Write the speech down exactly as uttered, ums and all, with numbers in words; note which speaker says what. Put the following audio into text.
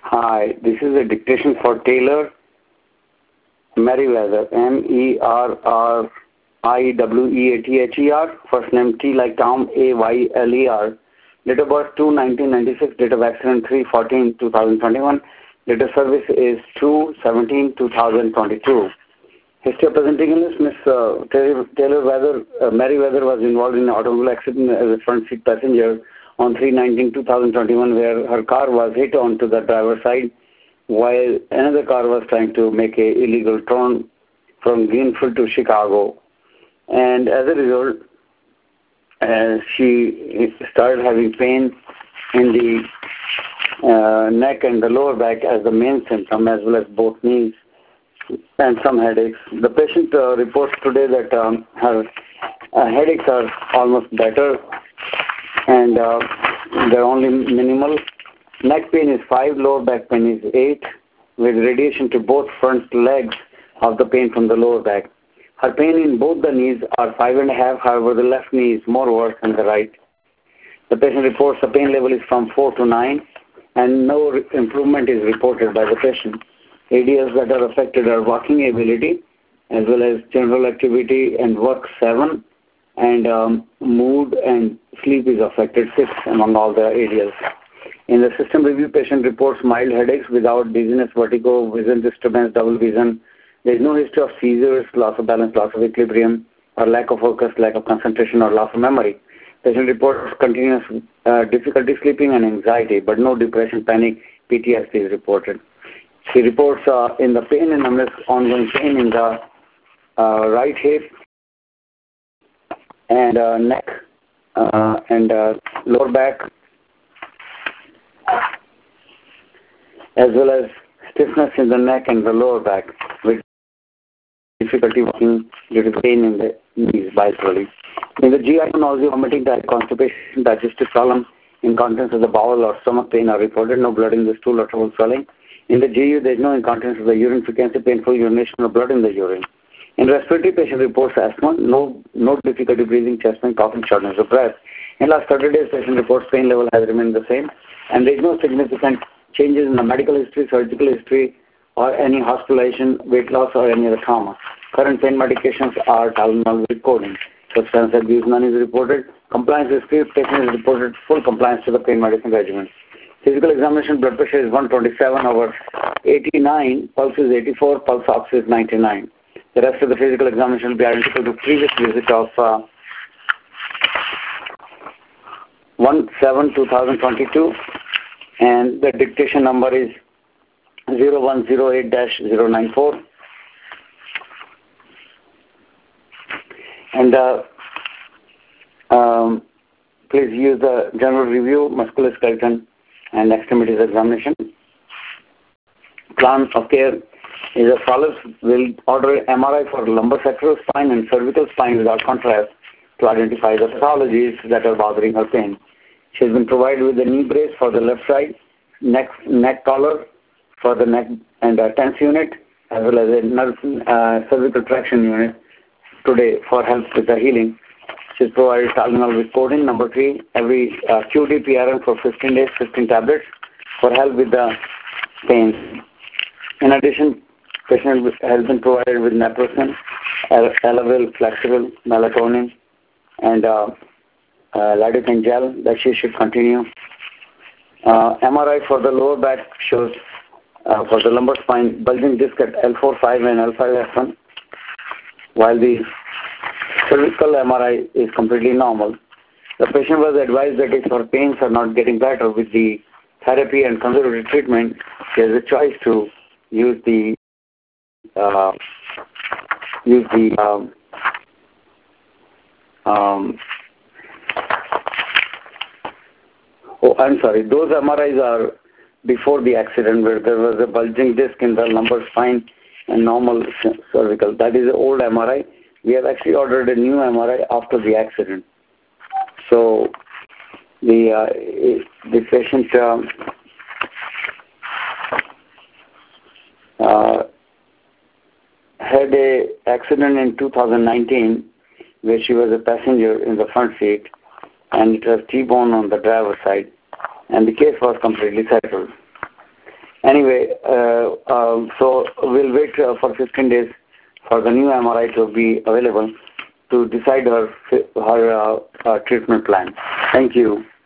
Speaker 1: Hi, this is a dictation for Taylor Merriweather, M E R R I W E A T H E R, first name T like Tom, A Y L E R, date of birth two nineteen ninety-six, date of accident three fourteen two thousand twenty-one, date of service is two seventeen two thousand twenty-two. History of presenting illness, Miss Uh, Taylor, Taylor Weather, uh, Merriweather was involved in an automobile accident as a front seat passenger on three nineteen two thousand twenty-one, where her car was hit onto the driver's side while another car was trying to make a illegal turn from Greenfield to Chicago. And as a result, uh, she started having pain in the uh, neck and the lower back as the main symptom, as well as both knees and some headaches. The patient uh, reports today that um, her uh, headaches are almost better and uh, they're only minimal. Neck pain is five, lower back pain is eight, with radiation to both front legs of the pain from the lower back. Her pain in both the knees are five and a half, however the left knee is more worse than the right. The patient reports the pain level is from four to nine and no improvement is reported by the patient. Areas that are affected are walking ability as well as general activity and work seven, and um, mood and sleep is affected six among all the areas. In the system review, patient reports mild headaches without dizziness, vertigo, vision disturbance, double vision. There is no history of seizures, loss of balance, loss of equilibrium, or lack of focus, lack of concentration, or loss of memory. Patient reports continuous uh, difficulty sleeping and anxiety, but no depression, panic, P T S D is reported. She reports uh, in the pain and numbness, ongoing pain in the uh, right hip and uh, neck uh, and uh, lower back, as well as stiffness in the neck and the lower back, with difficulty walking due to pain in the knees bilaterally. In the G I, nausea, vomiting, diarrhea, constipation, digestive problem, incontinence of the bowel or stomach pain are reported, no blood in the stool or trouble swelling. In the G U, there is no incontinence of the urine, frequency, painful urination or blood in the urine. In respiratory, patient reports asthma, no, no difficulty breathing, chest pain, coughing, shortness of breath. In last thirty days, patient reports pain level has remained the same, and there is no significant changes in the medical history, surgical history, or any hospitalization, weight loss, or any other trauma. Current pain medications are Tylenol with codeine. Substance abuse, none is reported. Compliance history, patient is reported full compliance to the pain medicine regimen. Physical examination, blood pressure is one twenty-seven over eighty-nine, pulse is eighty-four, pulse ox is ninety-nine. The rest of the physical examination will be identical to previous visit of uh, one seven two thousand twenty-two, and the dictation number is zero one zero eight dash zero nine four. And uh, um, please use the general review, musculoskeletal and extremities examination. Plan of care is as follows. We'll order M R I for lumbar sacral spine and cervical spine without contrast to identify the pathologies that are bothering her pain. She has been provided with a knee brace for the left side, neck, neck collar for the neck and a tense unit, as well as a nerve, uh, cervical traction unit today for help with the healing. She's provided Tylenol with codeine. Number three, every uh, Q D P R N for fifteen days, fifteen tablets for help with the pain. In addition, patient has been provided with naproxen, Elavil, Flexible, melatonin, and uh, uh, lidocaine gel that she should continue. Uh, M R I for the lower back shows uh, for the lumbar spine bulging disc at L four five and L five F one, while the cervical M R I is completely normal. The patient was advised that if her pains are not getting better with the therapy and conservative treatment, she has a choice to use the uh, use the um, um, oh, I'm sorry. Those M R Is are before the accident, where there was a bulging disc in the lumbar spine and normal cervical. That is an old M R I. We have actually ordered a new M R I after the accident. So the uh, the patient um, uh, had a accident in two thousand nineteen where she was a passenger in the front seat, and it was T-bone on the driver's side, and the case was completely settled. Anyway, uh, uh, so we'll wait uh, for fifteen days for the new M R I to be available to decide her her uh, uh, treatment plan. Thank you.